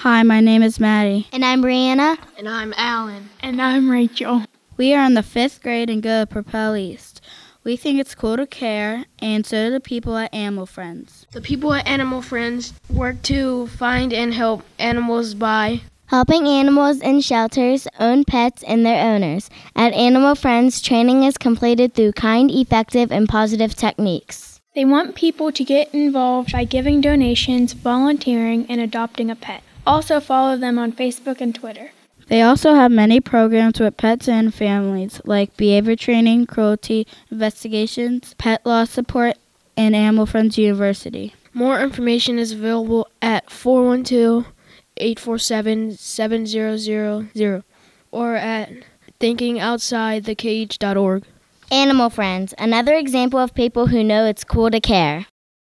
Hi, my name is Maddie. And I'm Brianna. And I'm Alan. And I'm Rachel. We are in the 5th grade and go to Propel East. We think it's cool to care, and so do the people at Animal Friends. The people at Animal Friends work to find and help animals by helping animals in shelters, own pets, and their owners. At Animal Friends, training is completed through kind, effective, and positive techniques. They want people to get involved by giving donations, volunteering, and adopting a pet. Also follow them on Facebook and Twitter. They also have many programs with pets and families, like behavior training, cruelty investigations, pet loss support, and Animal Friends University. More information is available at 412-847-7000 or at thinkingoutsidethecage.org. Animal Friends, another example of people who know it's cool to care.